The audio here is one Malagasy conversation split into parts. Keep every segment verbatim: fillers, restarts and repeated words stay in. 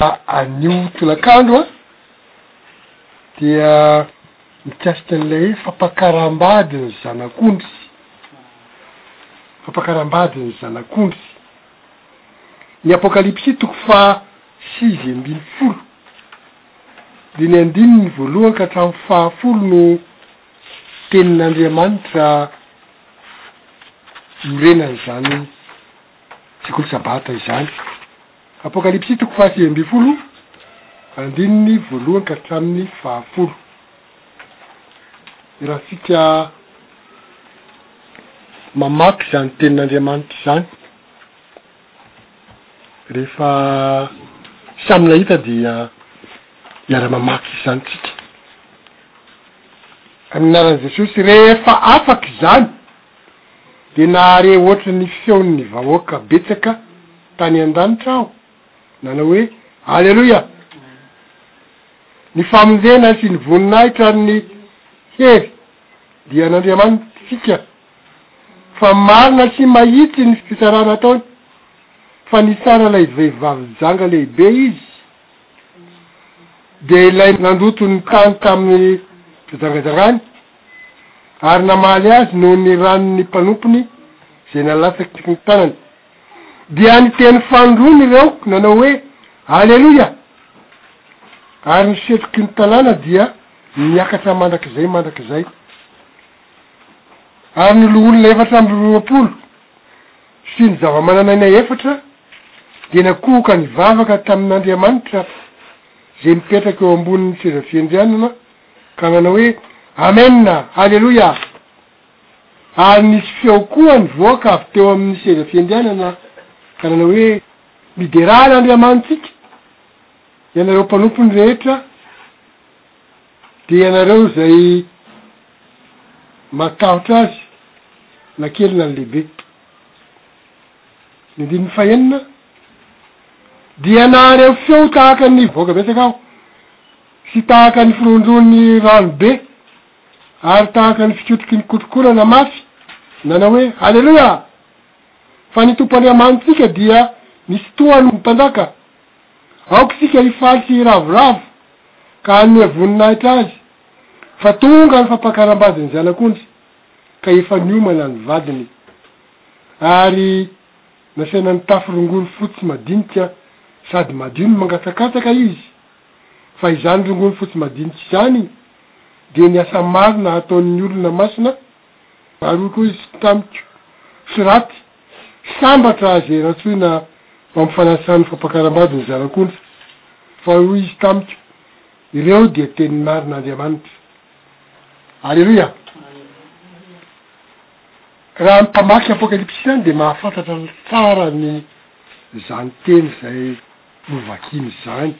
anio tolakandro a dia mikasika an'ilay fampakarambady ny zanak'ondry fampakarambady ny zanak'ondry ny apokalipsy toko fa sivy ambiny folo diny andininy voalohany ka hatramin'ny fahafolo no tenin'Andriamanitra iorenany zany sekoly sabata izany. Apokalipsy toko fa sivy ambiny folo andininy voalohany ka hatramin'ny fahafolo. Raha fika mamaky zany tenin'Andriamanitra zany rehefa samy nahita dia miara-mamaky zany tsika amin'anaran'i Jesosy. Rehefa afaky zany de nahare ohatra ny feon'ny vahoaka betsaka tany an-danitra aho nanao hoe alleloia, ny famonjena sy ny voninahitra ny hery dia n'Andriamanitra tsika, fa marina sy mahitsy ny fisarana ataony, fa nitsara ilay vehivavy janga lehibe izy de ilay nandoto ny tany tamin'ny fijangajangany ary namaly azy noho ny ranony mpanompony zay nalatsaky ny tanany, dia ny teny fandrony ireo nanao hoe alleloia, ary ny setroky ny tanàna dia miakatra mandrakizay mandrakizay, ary ny loholona efatra amby roapolo sy ny zava-mananaina efatra de nakohoka ny vavaka tamin'Andriamanitra zay mipetraka eo ambonin'ny seza fiandrianana ka nanao hoe amena, alleloia, ary nisy feo koa ny voaka avy teo amin'ny seza fiandrianana ka nanao hoe miderana Andriamanitsika ianareo mpanompony rehetra de ianareo zay matahotra azy na kely na lehibe. Ny andininy fahenina dia nahareo feo tahaka ny voaka betsaka aho sy tahaka ny firondrony rano be ary tahaka ny fikotiky ny kotokorana mafy nanao hoe alleloia, fa ny tompo Andriamanitsika dia nisy tohany mpanjaka, aoka sika hifaly sy ravoravo ka hanome voninahitra azy, fa tonga ny fampakarambady ny zanak'ondry ka efa niomana ny vadiny, ary nasaina ny tafy-rongony fotsy madinika sady madio ny mangatsakatsaka izy, fa izany rongony fotsy madiniky izany de ny asa marina ataon'ny olona masina, ary koa izy tamiko sy raty sambatra azy ratsoina mampifanasany fampakarambady ny zanak'ondry, fa hoy izy tamiko ireo dia teny marin'Andriamanitra. Alleluia. Raha mpamaky apokalipsy zany de mahafantatra tsara ny zany teny zay novakiny zany,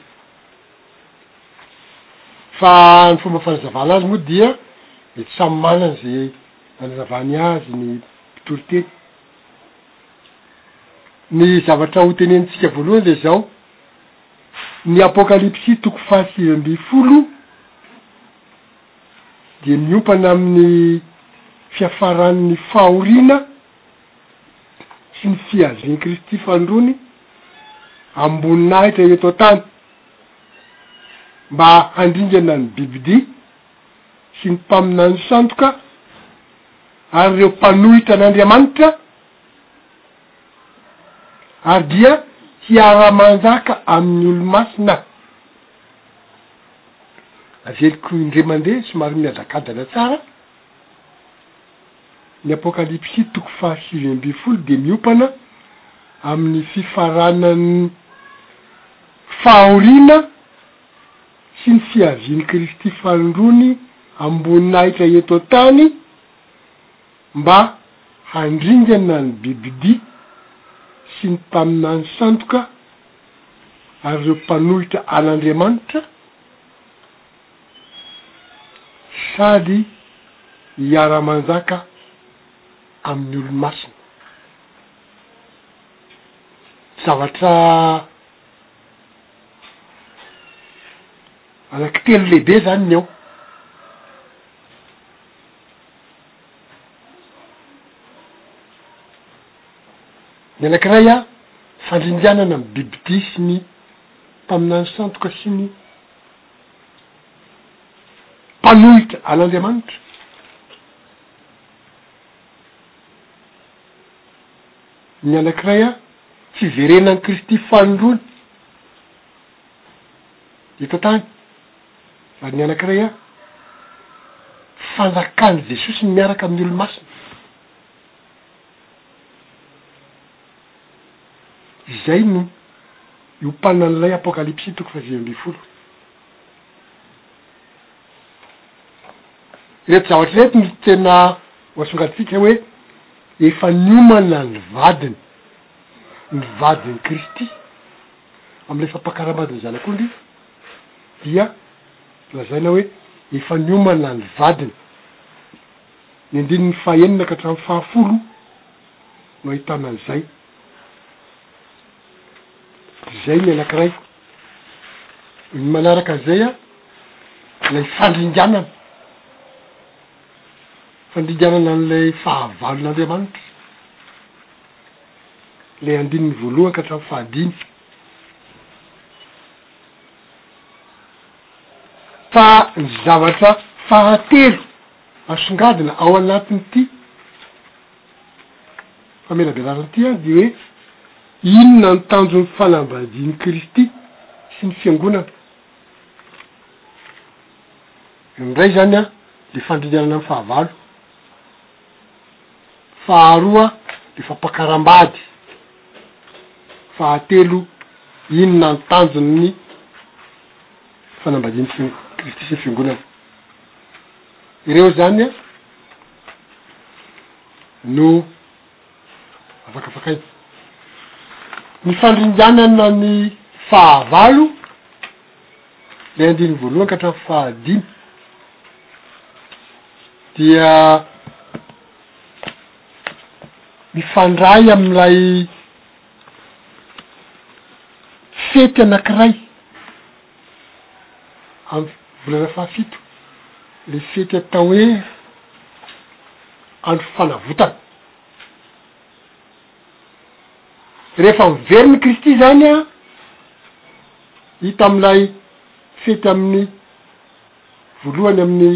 fa ny fomba fanazavana azy moa dia mety samy manana zay nanazavany azy ny mpitory teny. Ny zavatra ho tenenitsika voalohany le zao, ny apokalipsy toko fahasivy amby folo de miompana amin'ny fiafaran'ny fahoriana sy ny fiaviany Kristy fandrony amboninahitra eto tany mba handringana ny bibidia sy ny mpamina ny sandoka ary ireo mpanohitra an'Andriamanitra, ary dia hiara-manjaka amin'ny olo-masina. Averiko indray mandeha somary miadakadana tsara. Ny apokalipsy toko fahasivy amby folo de miopana amin'ny fifaranan'ny fahoriana sy ny fiaviany Kristy fandrony amboninahitra eto tany mba handringana ny bibidia sy ny mpamina ny sandoka ary ireo mpanohitra an'Andriamanitra sady hiara-manjaka amin'ny olo-masina. Zavatra anankitelo lehibe zany ny eo. Ny anankiray a fandrindianana amin'ny bibidia sy ny taminany santoka sy ny mpanohitra an'Andriamanitra. Ny anankiray a fiverenan'ny Kristy fanondrony eto tany, ary ny anankiray a fanjakany Jesosy miaraka amin'ny olo masina. Izay no iompana an'ilay apokalipsy toko fahavalo ambin'ny folo. Reto zavatra reto ny tena hoasongaditsika hoe efa niomana ny vadiny, ny vadiny Kristy am'ilay fampakaram-badiny zanak'ondry dia lazaina hoe efa niomana ny vadiny. Ny andininy fahaenina ka hatramin'ny fahafolo no ahitana an'izay. Zay ny anankiray. Ny manaraka an'izay a lay fandringanana fandringanana an'ilay fahavalon'Andriamanitra, lay andininy voalohany ka hatramin'ny fahadimy. Fa ny zavatra fahatelo asongadina ao anatin'ity famelabelaranyity a de hoe inona ny tanjon'ny fanambadian'i Kristy sy ny fiangonana. Indray zany a le fandringanana amin'ny fahavalo, faharoa le fampakaram-bady, fahatelo inona ny tanjon'ny fanambadian'i Kristy sy ny fiangonana. Ireo zany a no afakafakainy. Ny fandringanana ny fahavalo le andiny voalohany ka hatramin'ny fahadimy dia mifandray am'ilay fety anankiray amy volana fahafito, le fety atao hoe andro fanavotana. Rehefa miveriny Kristy zany a hita am'ilay fety amin'ny voalohany amin'ny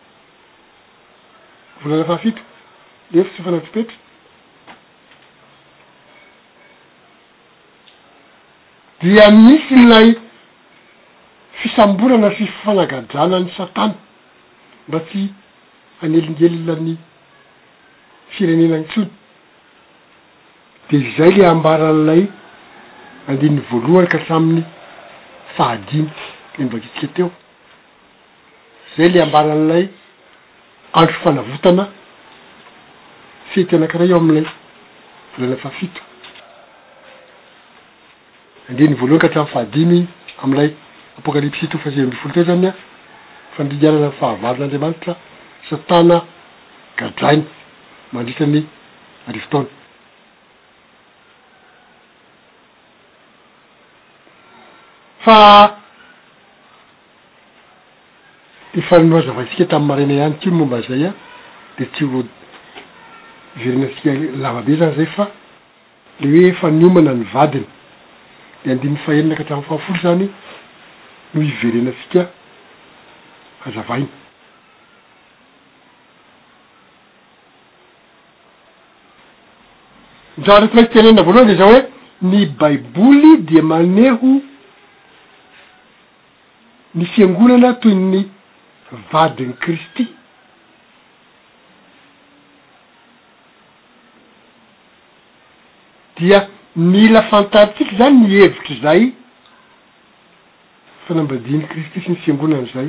volana fahafito, le efitsy sy fanavitopetry, dia misy n'ilay fisamborana sy fanagadrana ny Satana mba tsy hanelingelina ny firenena intsony. De zay le ambaran'ilay andininy voalohany ka hatramin'ny fahadimy le mivakitsika teo. Zay le ambaran'ilay andro fanavotana fety anankiray eo amin'ilay volana fahafito. Andininy voalohany ka hatramin'ny fahadimy am'ilay apokalipsy toko fahavalo ambin'ny folo teo zany a fandringanana ny fahavalon'Andriamanitra Satana gadrainy mandritra ny arivo-taona. Fa efa noazavaitsika tamin'ny maraina ihany ko momba zay a de tsy ho verinatsika lavabe zany zay, fa le hoe efa niomana ny vadiny le andininy fahaenina ka hatramin'ny fahafolo zany no hiverenatsika hazavaina. Ny zavatra tsy maintsy tenenina voalohany de zao hoe ny baiboly dia maneho ny fiangonana toy ny vadiny Kristy. Dia mila fantaritsika zany ny hevitry zay fanambadian'i Kristy sy ny fiangonana zay.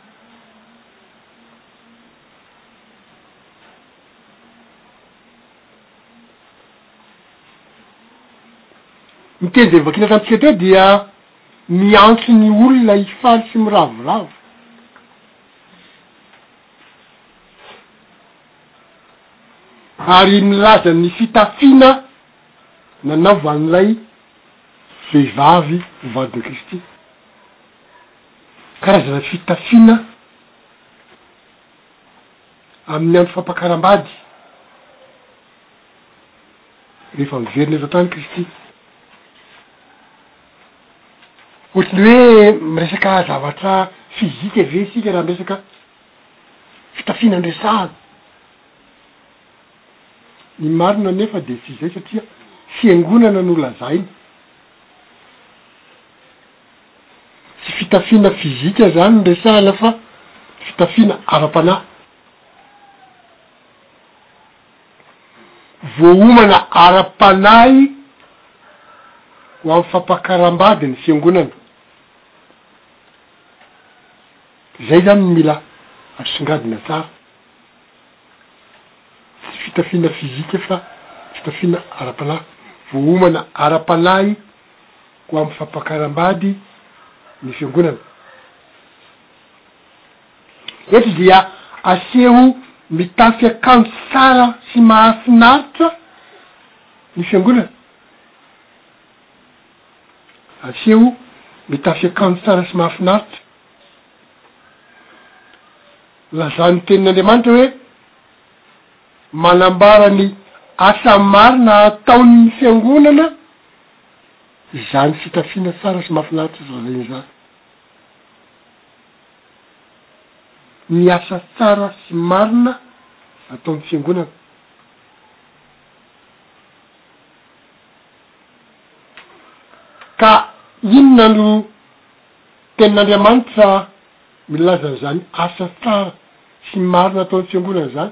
Ny teny zay vakina tamintsika teo dia miantso ny olona hifaly sy miravoravo. Ary milaza ny fitafiana nanaovan'ilay vehivavy vadiny Kristy. Karazana fitafiana amin'ny andro fampakaram-bady rehefa miverina eto tany Kristy. ohatrany hoe miresaka zavatra fizika ve sika raha miresaka fitafinan-dresahana. Ny marina nefa de tsy zay satria fiangonana no lazainy, tsy fitafiana fizika zany ny resahana fa fitafiana ara-panahy. Voaomana ara-panahy ho amin'ny fampakaram-bady ny fiangonana. Zay zany mila asongadina tsara, tsy fitafiana fizika fa fitafiana ara-panahy. Voaomana ara-panahy ho amin'ny fampakaram-bady ny fiangonana. Eto dia aseho mitafy akanjo tsara sy mahafinaritra ny fiangonana. Aseho mitafy akanjo tsara sy mahafinaritra. Lazany tenin'Andriamanitra hoe manambara ny asa marina ataon'ny fiangonana izany fitafiana tsara sy mahafinaritra zany zany. Ny asa tsara sy marina ataon'ny fiangonana. Ka inona no tenin'Andriamanitra milaza zany asa tsara sy marina ataon'ny fiangonana zany?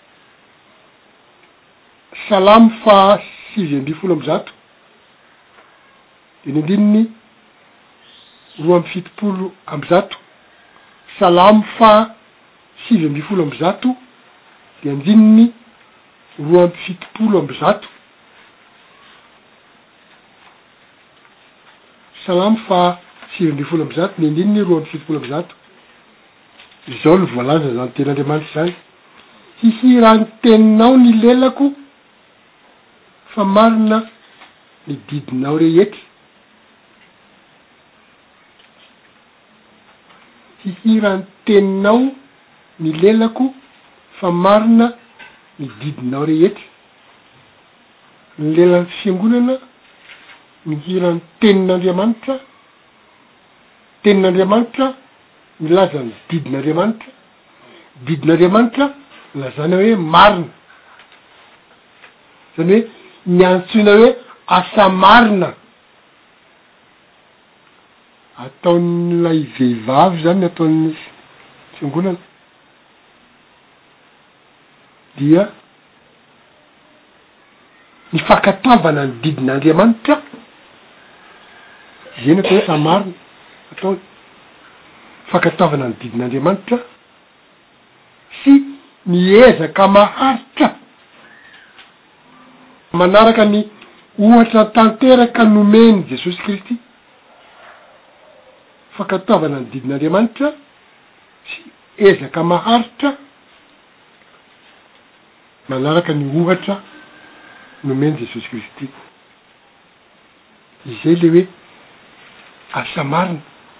Salamo fa sivy amby folo amby zato de ny andininy roa amby fitopolo amby zato. Salamo fa sivy amby folo amby zato de andininy roa amby fitopolo amby zato. Salamo fa sivy amby folo amby zato de andininy roa amby fitopolo amby zato. Izao no voalaza zany tenin'Andriamanitra zany: hihirany teninao ny lelako fa marina ny didinao rehetra. Hihirany teninao ny lelako fa marina ny didinao rehetra. Ny lelan'ny fiangonana mihirany tenin'Andriamanitra, tenin'Andriamanitra milaza ny didin'Andriamanitra, didin'Andriamanitra lazana hoe marina. Zany hoe miantsoina hoe asa marina ataon'ilay vehivavy zany, ataon'ny fiangonana dia ny fakatavana ny didin'Andriamanitra. Zay ny atao hoe asa marina ataony, fakatavana ny didin'Andriamanitra sy miezaka maharitra manaraka ny ohatra tanteraka nomeny Jesosy Kristy. Fakatavana ny didin'Andriamanitra sy ezaka maharitra manaraka ny ohatra nomeny Jesosy Kristy. Izay le hoe asa marina,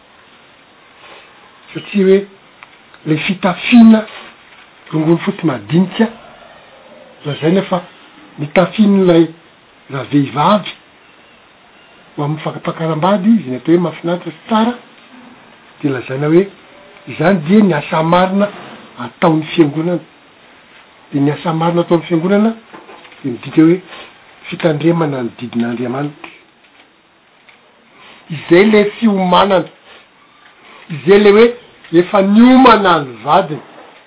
satria hoe le fitafiana rongony foty madinika lazaina fa mitafian'ilay raha vehivavy ho amin'ny fakapakaram-bady izy ny atao hoe mahafinaritra sy tsara, de lazaina hoe izany dia ny asa marina ataon'ny fiangonana. De ny asa marina ataon'ny fiangonana de midika hoe fitandremana ny didin'Andriamanitra. Izay le fiomanana, izay le hoe efa niomana ny vadiny.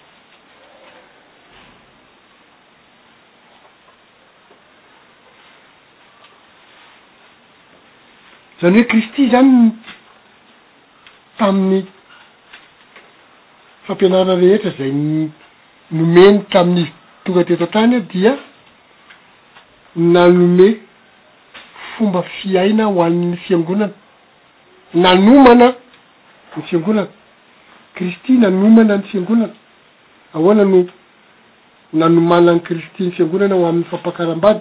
Zany hoe Kristy zany tamin'ny fampianarana rehetra zay nomeny tamin'ny tonga teto an-tany dia nanome fomba fiaina ho an'ny fiangonana, nanomana ny fiangonana. Kristy nanomana ny fiangonana. Ahoana no nanomana ny Kristy ny fiangonana ho amin'ny fampakaram-bady?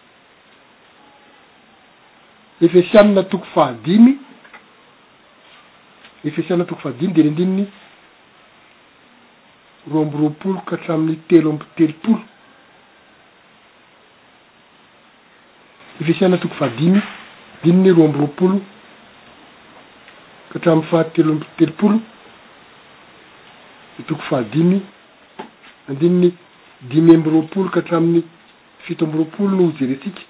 Efesianina toko fahadimy, Efesianina toko fahadimy de rindininy roa amby roapolo ka hatramin'ny telo amby telopolo. Efesianina toko fahadimy, dininy roa amby roapolo ka hatramin'ny fahatelo amby telopolo ny toko fahadimy andininy dimy amby roapolo ka hatramin'ny fito amby roapolo no jerentsika.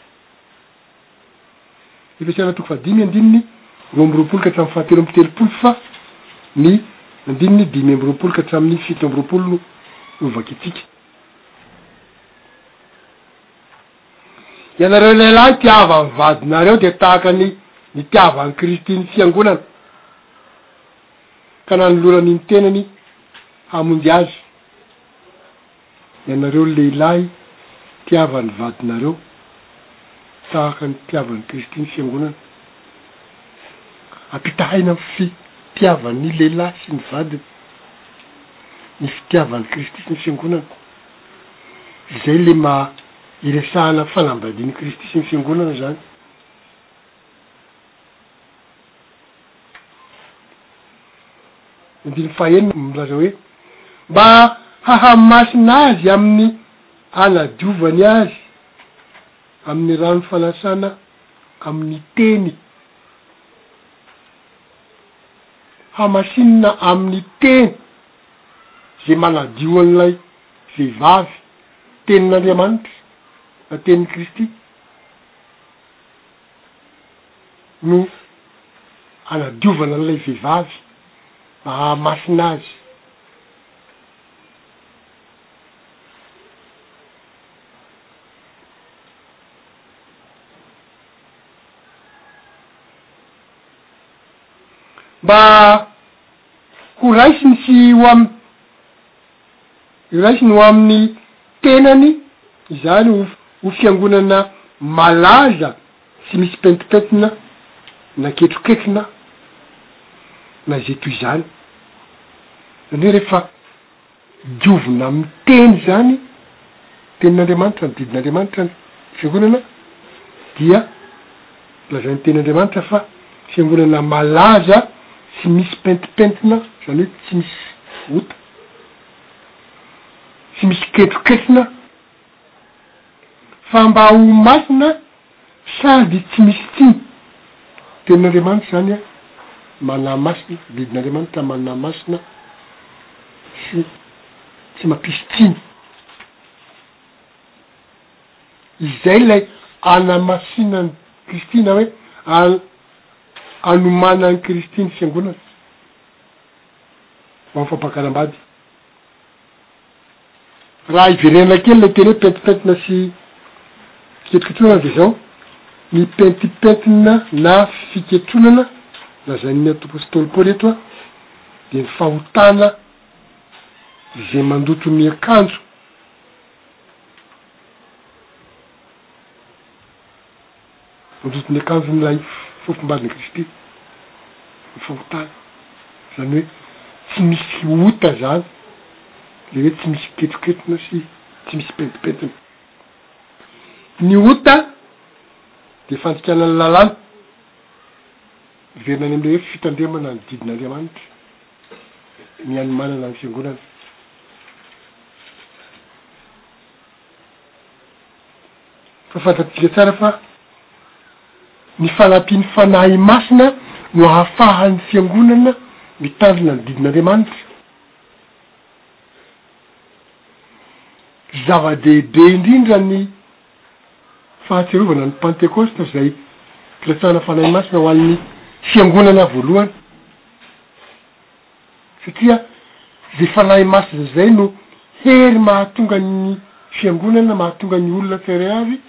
Ifasiana toko fahadimy andininy roa amby roapolo ka hatramin'ny fahatelo amby telopolo fa ny andininy dimy amby roapolo ka hatramin'ny fito amby roapolo no novakitsika. Ianareo lehilahy tiava ny vadinareo de tahaka ny ny tiavany Kristy ny fiangonana ka nanolorany ny tenany hamonjy azy. Ianareo lehilahy tiavany vadinareo tahaka ny tiavany Kristy ny fiangonana. Ampitahaina ny fitiavany lehilahy sy ny vadiny ny fitiavany Kristy sy ny fiangonana. Zay le ma iresahana fanambadiany Kristy sy ny fiangonana zany. Andiny fahenina milaza hoe mba hahamasina azy amin'ny anadiovany azy amin'ny rano fanasana amin'ny teny, hamasinina amin'ny teny zay manadio an'ilay vehivavy tenin'Andriamanitra na tenin'ny Kristy no anadiovana an'ilay vehivavy mba hahamasina azy. Mba ho raisiny sy ho am raisiny ho amin'ny tenany izany ho ho fiangonana malaza sy misy pentipentina na ketroketrona na zay toy zany. Zany hoe rehefa diovina amin'ny teny zany, tenin'Andriamanitra, ny didin'Andriamanitra ny fiangonana dia lazan'ny tenin'Andriamanitra fa fiangonana malaza sy misy pentipentina, zany hoe tsy misy ota, tsy misy ketroketrona, fa mba ho masina sady tsy misy tsiny. Tenin'Andriamanitra zany a manana masina, didin'Andriamanitra manana masina sy tsy mampisy tsiny. Izay lay anamasinany Kristy na hoe a anomanany Kristy ny fiangonana ho amin'ny fampakaram-bady. Raha iverenana kely le teny hoe pentipentina sy fiketoketronana de zao ny pentipentina na fiketronana lazan'ny apôstôly Paoly eto a de ny fahotana zay mandoto ny akanjo mandoto ny akanjo n'ilay fofombadiny Kristy, ny fahotana zany hoe tsy misy ota zany, le hoe tsy misy ketroketrona sy tsy misy pentipentina. Ny ota de fandikanany lalàna iverinany am'le hoe fitandremana ny didin'Andriamanitra, ny anomanana ny fiangonana. Fa fantatsika tsara fa ny fanampiany fanahy masina no ahafahan'ny fiangonana mitandrina ny didin'Andriamanitra. Zava-dehibe indrindra ny fahatserovana ny Pentecoste zay filatsahana fanahy masina ho an'ny fiangonana voalohany, satria zay fanahy masina zay no hery mahatonga ny fiangonana, mahatonga ny olona tsirairay avy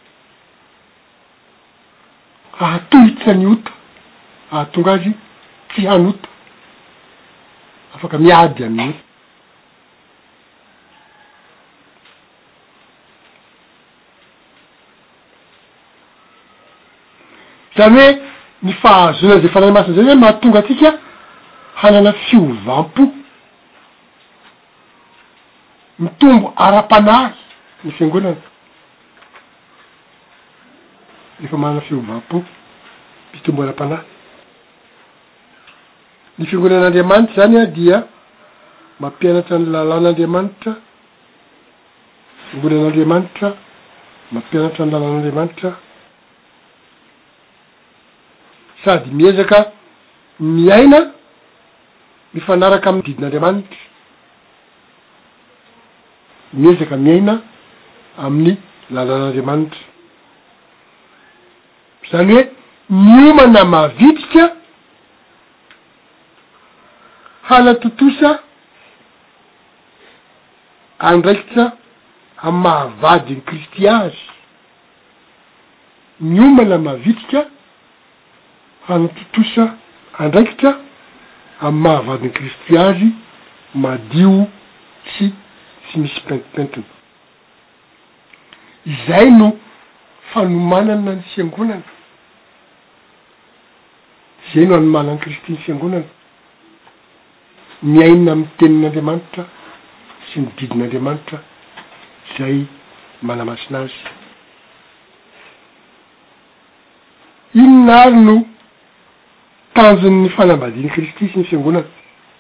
ahatolotsa ny ota, ahatonga azy tsy hanota, afaka miady amin'ny ota. Zany hoe ny fahazona zay fanahy masina zay hoe mahatonga atsika hanana fiovampo mitombo ara-panahy ny fiangonana. Efa manana fiovampo mitombo ara-panahy ny fiangonan'Andriamanitra zany a dia mampianatra ny lalàn'Andriamanitra, fiangonan'Andriamanitra mampianatra ny lalàn'Andriamanitra sady miezaka miaina mifanaraka amin'ny didin'Andriamanitra, miezaka miaina amin'ny lalàn'Andriamanitra. Zany hoe miomana mavitrika halatotosa andraikitra amin'ny mahavadiny Kristy azy, miomana mavitrika halatotosa andraikitra amin'ny mahavadiny Kristy azy, madio sy tsy misy pentipentiny. Izay no fanomanana ny fiangonana, izay no anomanan'ny Kristy ny fiangonana, miaina amin'ny tenin'Andriamanitra sy ny didin'Andriamanitra izay manamasina azy. Inona ary no tanjon'ny fanambadian'ny Kristy sy ny fiangonana?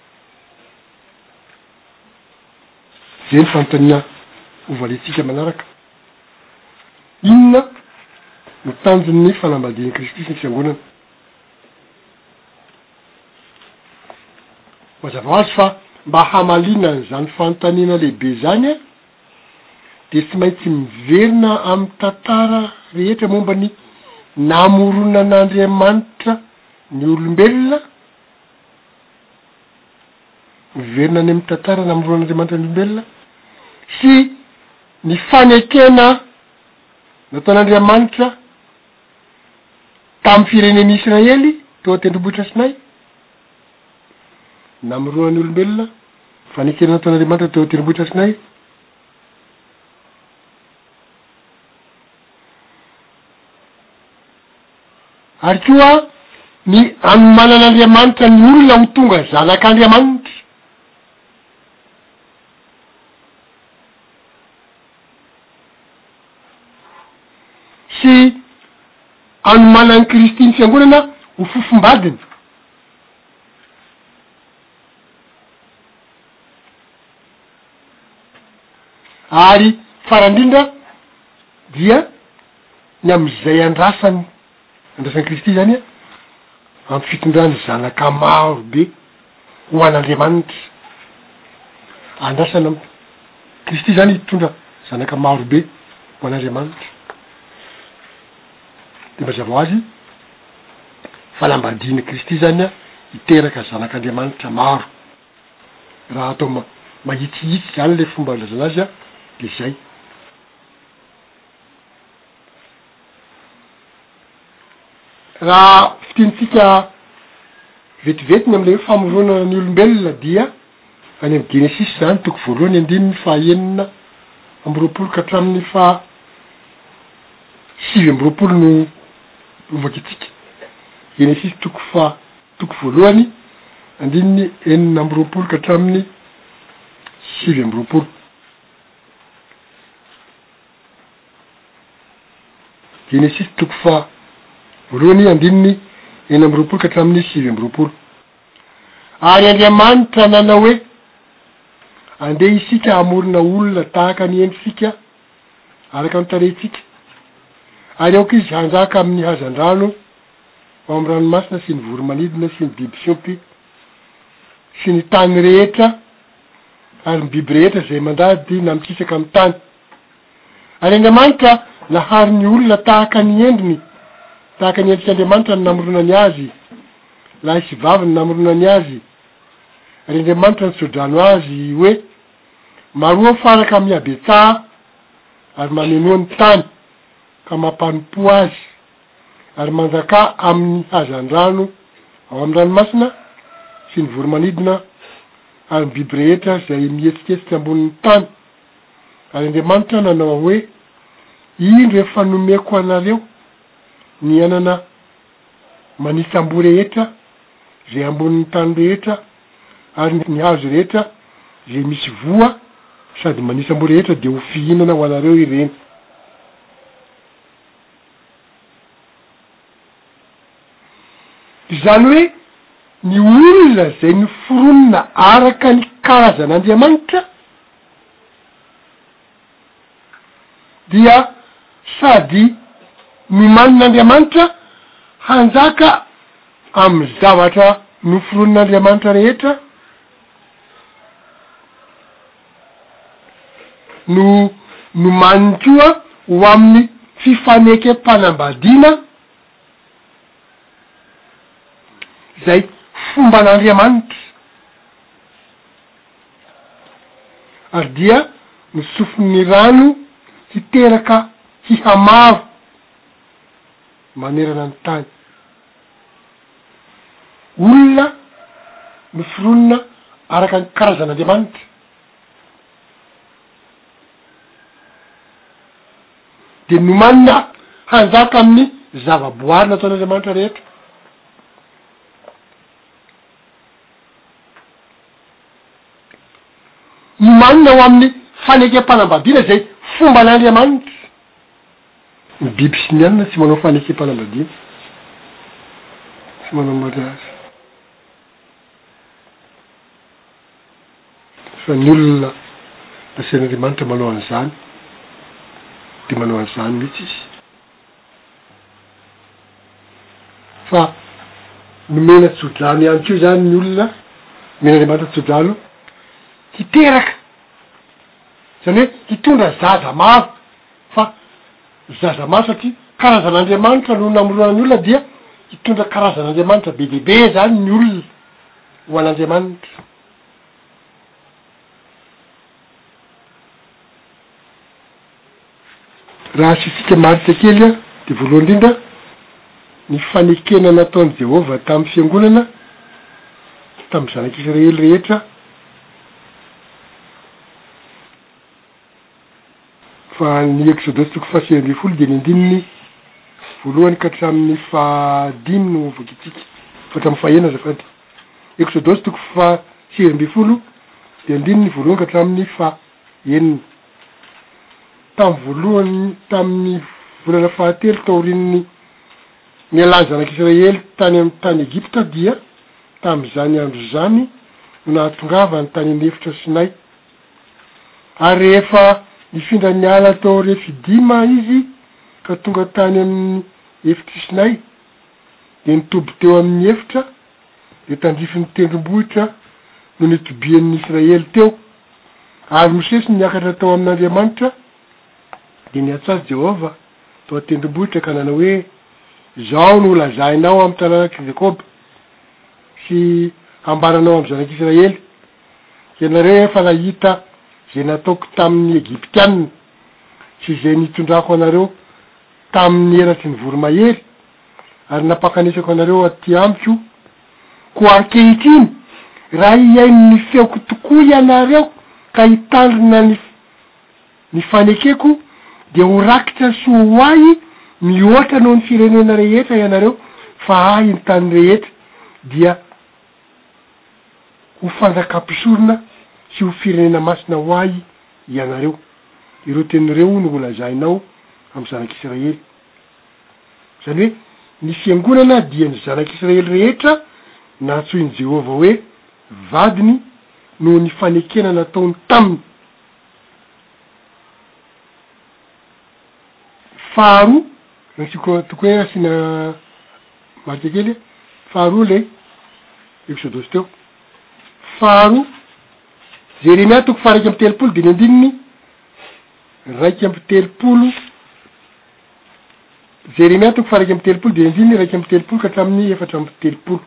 Zay ny fanontania ovalentsika manaraka. Inona no tanjon'ny fanambadian'ny Kristy sy ny fiangonana? Mazava ho azy fa mba hamalina zany fanontaniana lehibe zany a, de tsy maintsy miverina amin'ny tantara rehetra momba ny namoronan'Andriamanitra ny olombelona, miverina any amin'ny tantara namoronan'Andriamanitra ny olombelona, sy ny fanekena nataon'Andriamanitra tamin'ny firenen'i Israely teo an-tendrombohitra Sinay, namoronan'ny olombelona, fanekena nataon'Andriamanitra teo an-tendrombohitra Sinay. Ary koa ny anomanan'Andriamanitra ny olona ho tonga zanak'Andriamanitra, sy anomanan'ny Kristy ny fiangonana ho fofombadiny. Ary farandrindra dia ny am'izay andrasany andrasan'ny Kristy zany a, amin'ny fitondrany zanaka maro be ho an'Andriamanitra. Andrasana Kristy zany hitondra zanaka maro be ho an'Andriamanitra. De mazava ho azy fanambadian'ny Kristy zany a hiteraka zanak'Andriamanitra maro. Raha atao ma- mahitsihitsy zany le fomba lazana azy a, de zay. Raha fitenitsika vetivetiny am'le famoronana ny olombelona dia any amin'ny Genesis zany toko voalohany andininy fahaenina amby roapolo ka hatramin'ny fa sivy amby roapolo no lovaky itsika. Genesis toko fa toko voalohany andininy enina amby roapolo ka hatramin'ny sivy amby roapolo. Genesis toko fa voalohany andininy enina amby roapolo ka hatramin'ny sivy amby roapolo. Ary Andriamanitra nanao hoe andeha isika amorona olona tahaka ny endritsika araka ny tarehintsika, ary aoka izy hanjaka amin'ny hazandrano ao amin'ny ranomasina sy ny voromanidina sy ny biby fiompy sy ny tany rehetra, ary ny biby rehetra zay mandady na mikisaka amin'ny tany. Ary Andriamanitra nahary ny olona tahaka ny endriny, tahaka ny endrik'Andriamanitra ny namoronany azy, lahy sy vavy ny namoronany azy. Ary Andriamanitra nisodrano azy hoe maroa faraka amin'ny abetsaha ary mamenoa ny tany ka mampanompo azy, ary manjaka amin'ny hazandrano ao amin'ny ranomasina sy ny voromanidina ary ny biby rehetra zay mietsiketsika ambonin'ny tany. Ary Andriamanitra nanao hoe indro efa nomeko anareo ny anana manitsambo rehetra zay ambonin'ny tany rehetra, ary ny hazo rehetra zay misy voa sady manitsambo rehetra de ho fihinana ho anareo ireny. Izany hoe ny olona zay niforonina araka ny karazan'Andriamanitra dia sady nomanin'Andriamanitra hanjaka amin'ny zavatra no fironin'Andriamanitra rehetra no no maniny koa ho amin'ny fifanekam-panambadiana zay fomban'Andriamanitra ary dia ny sofin'ny rano hiteraka hihamavo manerana ny tany. Olona no fironina araka ny karazan'Andriamanitra. De no manina hanjaka amin'ny zavaboary nataon'Andriamanitra rehetra. No manina ho amin'ny fanekam-panambadiana zay fomban'Andriamanitra. Ny biby sy ny anina tsy manao fanekam-panambadiana, tsy manao mariazy. Fa ny olona nasain'Andriamanitra manao an'izany de manao an'izany mihitsy izy. Fa nomena tsodrano ihany keo zany ny olona, men'Andriamanitra tsodrano hiteraka, zany hoe hitondra zaza maro. Fa zaza maro satria karazan'Andriamanitra no namoroana ny olona dia hitondra karazan'Andriamanitra be dehibe zany ny olona ho an'Andriamanitra. Raha sisika marika kely a de voalohany indrindra ny fanekena nataon'i Jehova tamin'ny fiangonana tamin'ny zanak'Israely rehetra fa ny Exodosy toko fahasivy ambin'ny folo de ny andininy voalohany ka hatramin'ny fahadimy no vokitsika fa hatramin'ny fahaenina azafady. Exodosy toko fahasivy ambin'ny folo de andininy voalohany ka hatramin'ny fahaenina. Tamin'ny voalohany tamin'ny volana fahatelo taorian'ny nialany zanak'Israely tany amin'ny tany Egipta dia tamin'izany andro zany no nahatongava ny tany an'efitra Sinay. Ary rehefa nifindra niala tao Refidima izy ka tonga tany amin'ny efitra Sinay de nitoby teo amin'ny efitra de tandrify ny tendrombohitra no nitobian'ny Israely teo. Ary Mosesy niakatra tao amin'Andriamanitra de niatsazy Jehova tao tendrombohitra ka nanao hoe zao no lazainao amin'ny taranak'i Jakoba sy ambaranao amin'ny zanak'Israely, ianareo efa nahita zay nataoko tamin'ny Egiptianina sy zay nitondrako anareo tamin'ny eratry ny voromahery ary napakanisako anareo aty amiko. Ko ankehitriny raha iain'ny feoko tokoa ianareo ka hitandrina ny ny fanekeko de ho rakitra sy ho ay mihoatra noho ny firenena rehetra ianareo fa ay ny tany rehetra dia ho fanjaka-pisorona sy ho firenena masina ho ay ianareo. Ireo tenin'ireo no ho lazainao amin'ny zanak'Israely. Zany hoe ny fiangonana dia ny zanak'Israely rehetra natsoin'i Jehova hoe vadiny noho ny fanekena nataony taminy. Faharoa raha tokony hoe asina marika kely faharoa le Exodosy teo. Faharoa Jeremia toko faha raiky amby telopolo de ny andininy raiky amby telopolo. Jeremia toko faha raiky amby telopolo de ny andininy raiky amby telopolo ka hatramin'ny efatra amby telopolo.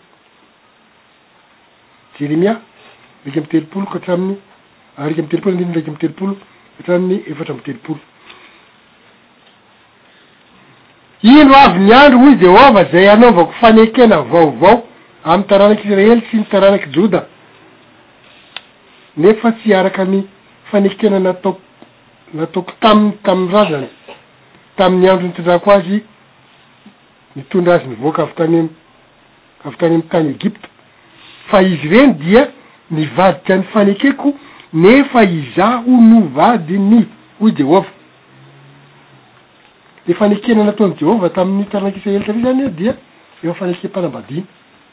Jeremia raiky amby telopolo ka hatramin'ny raiky amby telopolo andininy raiky amby telopolo ka hatramin'ny efatra amby telopolo. Ino avy ny andro hoy Jehova zay anaovako fanekena vaovao amin'ny taranak'Israely sy ny taranak'i Joda nefa tsy araka ny fanekena nataoko nataoko taminy tamin'ny razany tamin'ny andro nitondrako azy nitondra azy nivoaka avy tany avy tany amin'ny tany Egipta. Fa izy reny dia nivadika ny fanekeko nefa izaho no vadiny hoy Jehova. Le fanekena nataon'i Jehova tamin'ny taranak'Israely tary zany dia eo fanekam-panambadiana.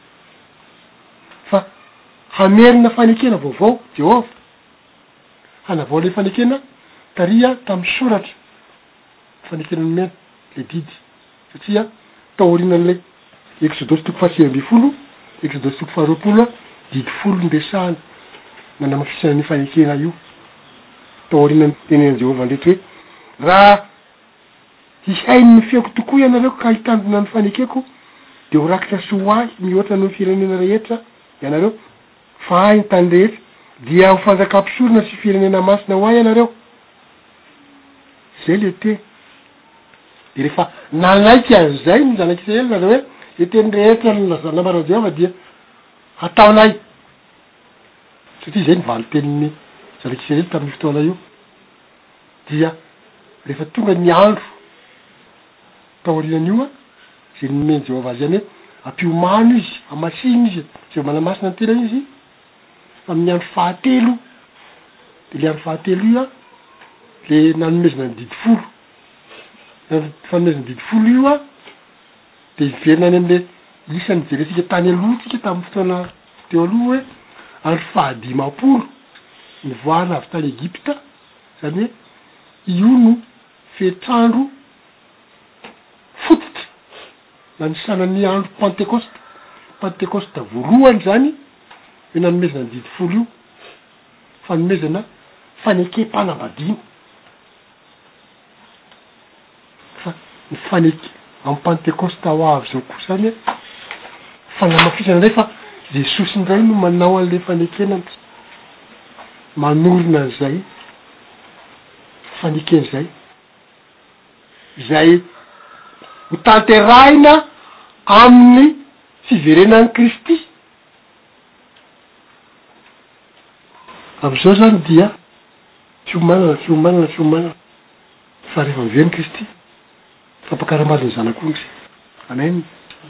Fa hamerina fanekena vaovao Jehova. Hanavao le fanekena taria tamin'ny soratra fanekena ny mena le didy satria taorianan'le Exodosy toko fahasivy ambin'ny folo Exode soko faharoapolo didy folo ndesana nanamafisana ny fanekena io taorina tenen'i Jehovah ndraiky hoe raha hihainy feoko tokoa ianareo ka hitandrina ny fanekeko de ho rakitra sy ho ahy mihoatra no firenena rehetra ianareo fa ahy ny tany rehetra dia ho fanjakam-pisorona sy firenena masina ho ahy ianareo zay le te de rehefa nanaiky an'izay ny zanaky Israely nareo hoe le teny rehetra namarao Jehovah dia ataonay satria zay ny valo tenin'ny zanaky Israely tamin'ny fotoana io dia rehefa tonga ny andro taorian'io a zay nomeny Jehovah azy any hoe ampiomano izy amasiny izy zay manamasina ny tena izy amin'ny andro fahatelo de le andro fahatelo io a le nanomezina ny didy folo fanomezina ny didy folo io a de iverina any am'le isany jeresika tany aloha tsika tamin'ny fotoana teo aloha hoe andro fahadimapolo ny voana avy tany Egypta zany hoe io no fetrandro fototra na ny sanan'ny andro Pentecoste Pentecoste voalohany zany hoe nanomezina ny didy folo io fanomezana fanekempanambadiana fa ny faneke amin'ny Pentecoste ao avy zao koa zany hoe fanamafisana ndray fa Jesosy ndray no manao an'le fanekena manorina an'izay faneken'izay zay ho tanterahina amin'ny fiverenan'ny Kristy am'izao zany dia fiomanana fiomanana fiomanana fa rehefa miveriny Kristy fampakaram-badiny zanak'ondry amen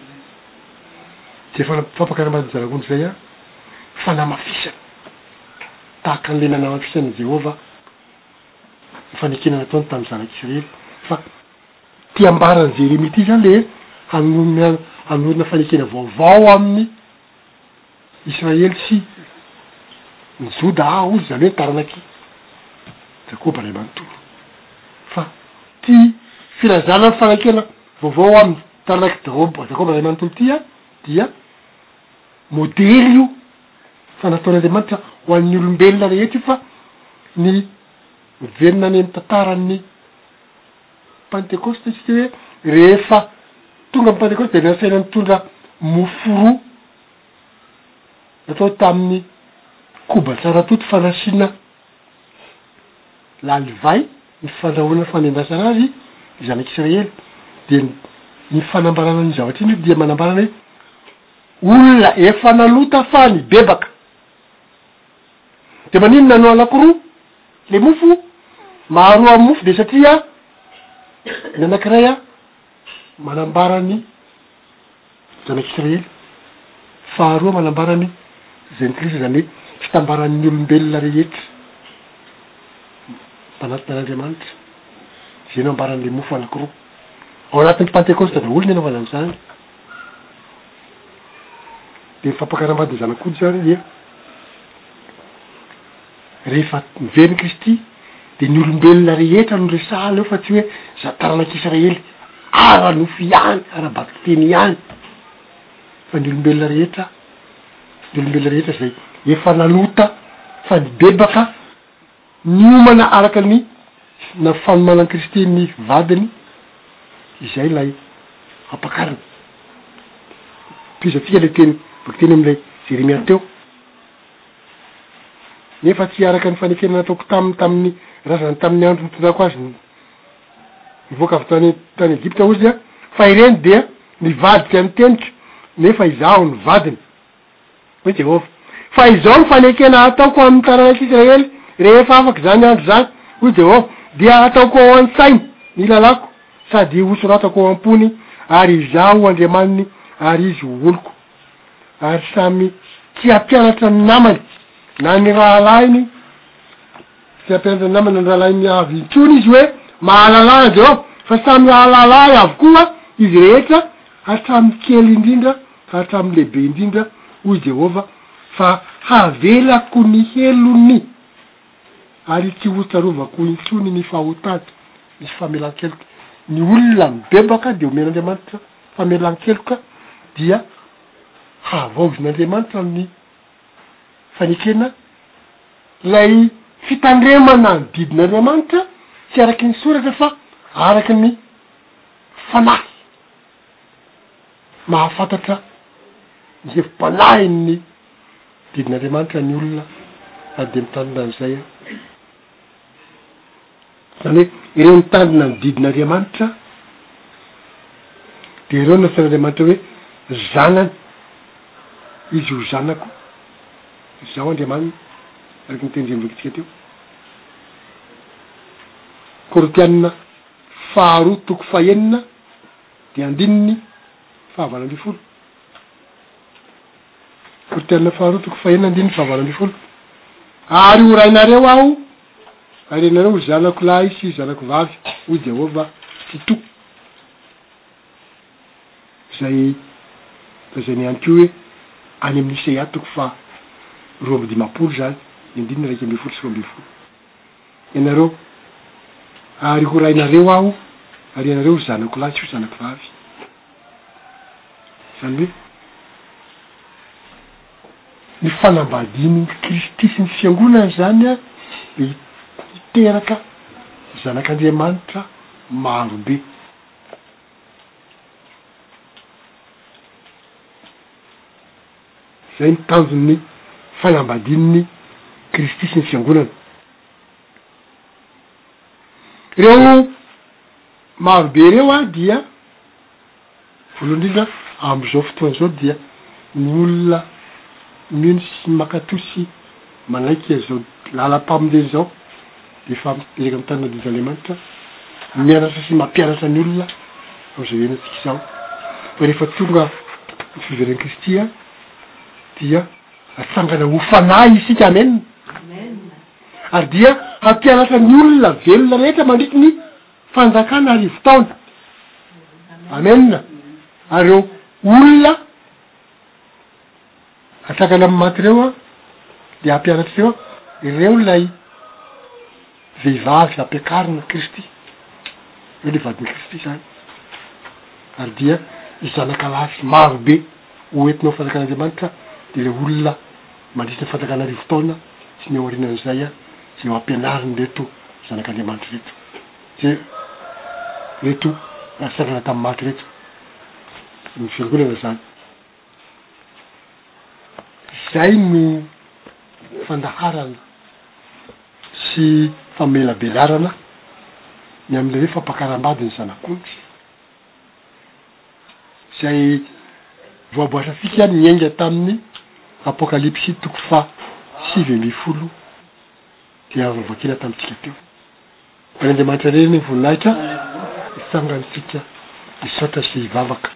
de fa fampakaram-badiny zanak'ondry zay a fanamafisana tahaka an'le nanamafisany Jehovah fanekena nataony tamin'ny zanak'Israely fa ty ambarany Jeremia ty zany le hanorina hanorina fanekena vaovao amin'ny Israely sy ny Joda ah ozy zany hoe taranaky Jakoba ray manontolo fa ty filazana ny fanekena vaovao amin'ny taranaky Jakoba Jakoba ray manontolo ty a dia modely io fa nataon'Andriamanitra ho an'ny olombelona rehetra io fa ny miverina any amin'ny tantaran'ny Pentecoste tsy hoe rehefa tonga amin'ny Pentecoste de nasaina mitondra moforo natao tamin'ny koba tsara toto fanasina lalivay ny fandrahoana fanendasana azy zanak'Israely de ny fanambarana ny zavatra iny dia manambarana hoe olona efa nalota fa ny bebaka de manino nanao anakoroa le mofo maharoa amin'ny mofo de satria ny anakiray a manambarany zanak'Israely faharoa manambarany zay ny Kristy zany hoe fitambaran'ny olombelona rehetra mpanatin'Andriamanitra zay no ambaran'le mofo anakiroa ao anatin'ny Pentecoste daholo ny anaovana an'izany de fampakaram-badiny zanak'ondry zany dia rehefa miveriny Kristy de ny olombelona rehetra no resahana eo fa tsy hoe za taranak'Israely ara nofo ihany ara-bato teny ihany fa ny olombelona rehetra ny olombelona rehetra zay efa nalota fa ny bebaka ny omana araka ny na fanomanan'ny Kristy ny vadiny izay lay ampakariny pizatika le teny vakiteny am'ilay Jeremia teo nefa tsy araka ny fanekena nataoko taminy tamin'ny razany tamin'ny andro nitondrako azy nivoaka avy tany tany Egypta ozy dia fa ireny dia nivadika ny tenitra nefa izaho ny vadiny hoe Jehovah fa izao ny fanekena ataoko amin'ny taranak'Israely rehefa afaky zany andro zany hoy Jehovah dia ataoko ao an-tsainy ny lalako sady hosoratako ao am-pony ary izaho Andriamaniny ary izy oloko ary samy tsy ampianatra ny namany na ny rahalahiny tsy ampianatra ny namany ny rahalahiny avy intsony izy hoe mahalalana Jehovah fa samy ahalalahy avokoa izy rehetra hatramin'ny kely indrindra hatramin'ny lehibe indrindra hoy Jehovah fa havelako ny helony ary tsy ho tsarovako intsony ny fahotady misy famelan-keloka ny olona mibebaka de omen'Andriamanitra famelan-keloka dia havaozin'Andriamanitra amin'ny fanekena lay fitandremana ny didin'Andriamanitra tsy araky ny soratra fa araky ny fanahy mahafantatra ny hevim-panahy ny didin'Andriamanitra ny olona sady mitandrina an'izay a zany hoe ireo mitandrina ny didin'Andriamanitra de ireo nasan'Andriamanitra hoe zanany izy ho zanako zao Andriamanina araky ny tendrembokatsika teo Korinthianina faharoa toko fahaenina de andininy fahavalo amby folo Korinthianina faharoa toko fahaenina andininy fahavalo amby folo ary ho rainareo aho ary ianareo ho zanako lahy sy zanako vavy hoy Jehova Tito zay zay ihany ko hoe any amin'ny Isaia toko fa roa amby dimapolo zany indininy raiky amby folo sy roa amby folo ianareo ary ho rainareo aho ary ianareo ho zanako lahy sy ho zanako vavy zany hoe ny fanambadiny Kristy sy ny fiangonana zany a de hiteraka zanak'Andriamanitra marobe zay mitanjony fanambadininy Kristy sy ny fiangonana reo marobe reo a dia voalohany indrindra am'izao fotoana zao dia ny olona mino sy makatosy manaiky zao lalam-pamonjeny zao de fa miteraka amy tanana didin'Andriamanitra mianatra sy mampianatra ny olona am'izao iainantsika zao fa rehefa tonga ny fiveren'i Kristy a dia atsangana ho fanahy isika amen ary dia hampianatra ny olona velona rehetra mandriky ny fanjakana arivo taona amen ary reo olona atsangana amy maty reo a de hampianatra reo ireo lay vehivavy ampiakarina Kristy eo le vadiny Kristy zany ary dia izanakalasy marobe hoentinao fanjakan'Andriamanitra de le olona mandritra ny fanjakana arivo taona sy ny aorinan'izay a zay ho ampianariny reto zanak'Andriamanitra reto zay reto asangana tamy maty reto ny fiangonana zany zay no fandaharana sy famelabelarana ny am'le hoe fampakaram-bady ny zanak'ondry zay voaboatratsika miainga tamin'ny apokalipsy toko fa sivy amby folo de avavakena tamitsika teo Andriamanitra reny voninahitra itsanganitsika isotra sy ivavaka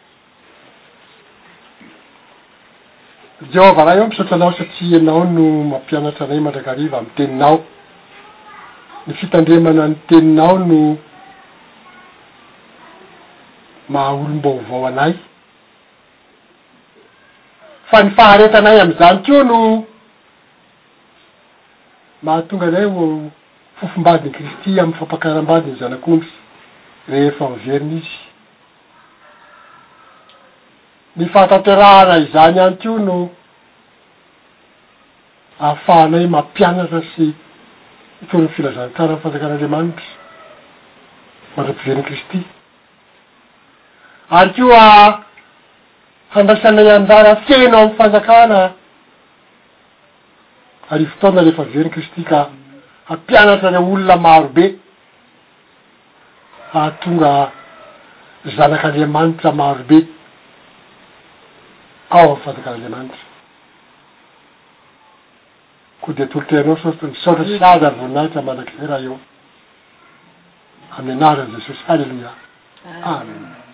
Jehova raha eo misaotra anao satria ianao no mampianatra anay mandrakariva amy teninao ny fitandremana ny teninao no maha olom-baovao anay fa ny faharetanay am'izany keo no mahatonga anay ho fofombadiny Kristy amy fampakaram-bady ny zanak'ondry rehefa miverina izy ny fahatanterahana izany ihany keo no ahafahanay mampianatra sy hitorony filazantsara ny fanjakan'Andriamanitra mandram-piveriny Kristy ary koa handraisanay anjara feno amy fanjakana arivo taona rehefa veriny Kristy ka hampianatra ny olona marobe hahatonga zanak'Andriamanitra marobe ao amy fanjakan'Andriamanitra ko de toloteanao saotra sy azy ary voninahitra mandrakizay raha eo amin'ny anaran'i Jesosy. Halleluia. Amen.